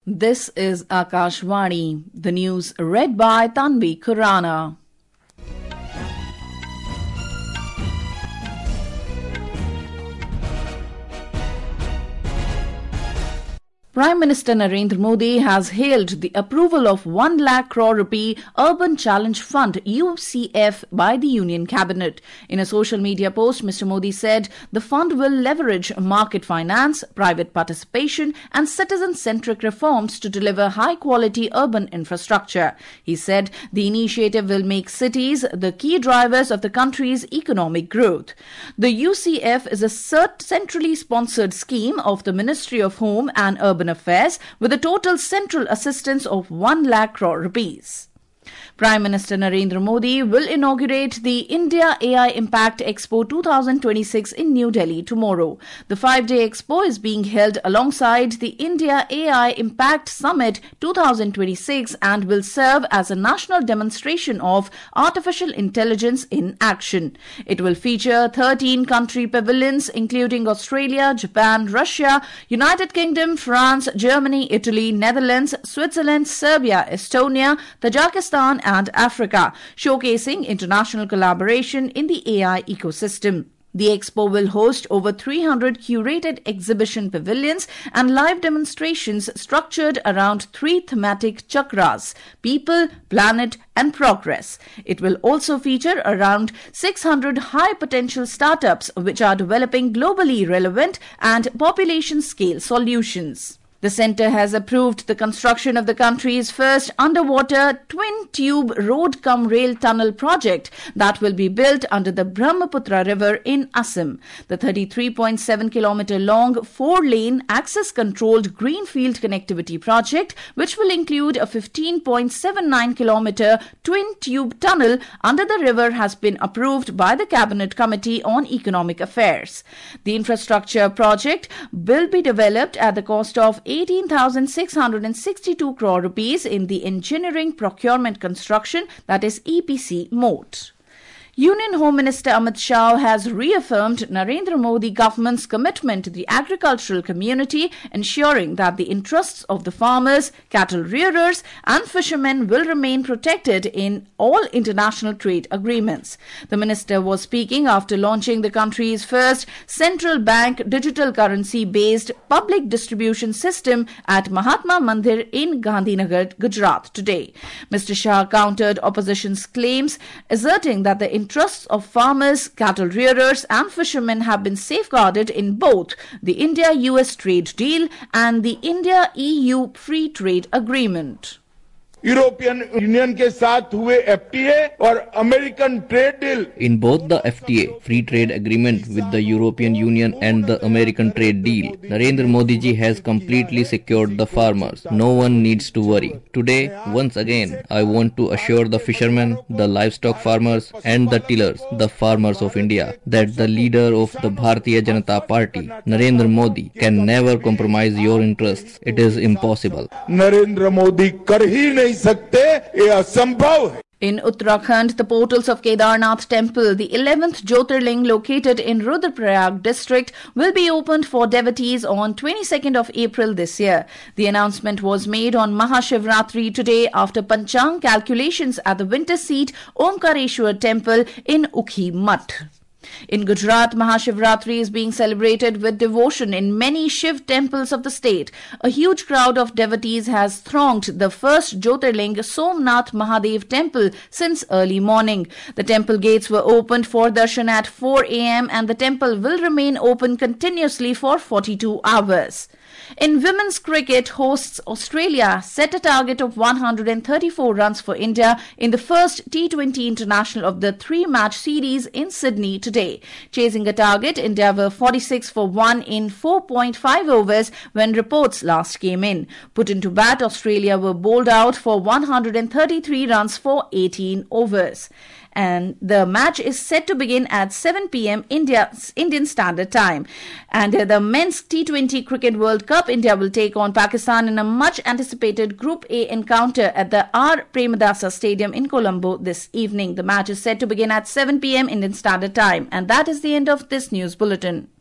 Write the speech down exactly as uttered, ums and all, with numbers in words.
This is Akashvani, the news read by Tanvi Khurana. Prime Minister Narendra Modi has hailed the approval of one lakh crore rupee Urban Challenge Fund U C F by the Union Cabinet. In a social media post, Mister Modi said the fund will leverage market finance, private participation and citizen-centric reforms to deliver high-quality urban infrastructure. He said the initiative will make cities the key drivers of the country's economic growth. The U C F is a centrally sponsored scheme of the Ministry of Home and Urban Affairs with a total central assistance of one lakh crore rupees. Prime Minister Narendra Modi will inaugurate the India A I Impact Expo twenty twenty-six in New Delhi tomorrow. The five-day expo is being held alongside the India A I Impact Summit twenty twenty-six and will serve as a national demonstration of artificial intelligence in action. It will feature thirteen country pavilions including Australia, Japan, Russia, United Kingdom, France, Germany, Italy, Netherlands, Switzerland, Serbia, Estonia, Tajikistan and Africa, showcasing international collaboration in the A I ecosystem. The expo will host over three hundred curated exhibition pavilions and live demonstrations structured around three thematic chakras: people, planet and progress. It will also feature around six hundred high-potential startups which are developing globally relevant and population-scale solutions. The centre has approved the construction of the country's first underwater twin-tube road-cum-rail tunnel project that will be built under the Brahmaputra River in Assam. The thirty-three point seven kilometre long four-lane access-controlled greenfield connectivity project, which will include a fifteen point seven nine kilometre twin-tube tunnel under the river, has been approved by the Cabinet Committee on Economic Affairs. The infrastructure project will be developed at the cost of eighteen thousand six hundred sixty-two crore rupees in the engineering procurement construction, that is E P C mode. Union Home Minister Amit Shah has reaffirmed Narendra Modi government's commitment to the agricultural community, ensuring that the interests of the farmers, cattle rearers and fishermen will remain protected in all international trade agreements. The minister was speaking after launching the country's first central bank digital currency-based public distribution system at Mahatma Mandir in Gandhinagar, Gujarat today. Mister Shah countered opposition's claims, asserting that the interests of farmers, cattle rearers and fishermen have been safeguarded in both the India U S trade deal and the India E U free trade agreement. European Union के साथ हुए F T A और American trade deal. In both the F T A, free trade agreement with the European Union and the American trade deal, Narendra Modi ji has completely secured the farmers. No one needs to worry. Today, once again, I want to assure the fishermen, the livestock farmers and the tillers, the farmers of India, that the leader of the Bharatiya Janata Party, Narendra Modi, can never compromise your interests. It is impossible. Narendra Modi kar hi nahi sakte, ye asambhav hai. In Uttarakhand, the portals of Kedarnath Temple, the eleventh Jyotirling located in Rudraprayag district, will be opened for devotees on twenty-second of April this year. The announcement was made on Mahashivratri today after Panchang calculations at the winter seat Omkareshwar Temple in Ukhi Mutt. In Gujarat, Mahashivratri is being celebrated with devotion in many Shiv temples of the state. A huge crowd of devotees has thronged the first Jyotirling Somnath Mahadev temple since early morning. The temple gates were opened for darshan at four a m and the temple will remain open continuously for forty-two hours. In women's cricket, hosts Australia set a target of one hundred thirty-four runs for India in the first T twenty international of the three-match series in Sydney today. Chasing a target, India were forty-six for one in four point five overs when reports last came in. Put into bat, Australia were bowled out for one hundred thirty-three runs for eighteen overs. And the match is set to begin at seven p m India, Indian Standard Time. And uh, the Men's T twenty Cricket World Cup, India will take on Pakistan in a much-anticipated Group A encounter at the R. Premadasa Stadium in Colombo this evening. The match is set to begin at seven p m Indian Standard Time. And that is the end of this news bulletin.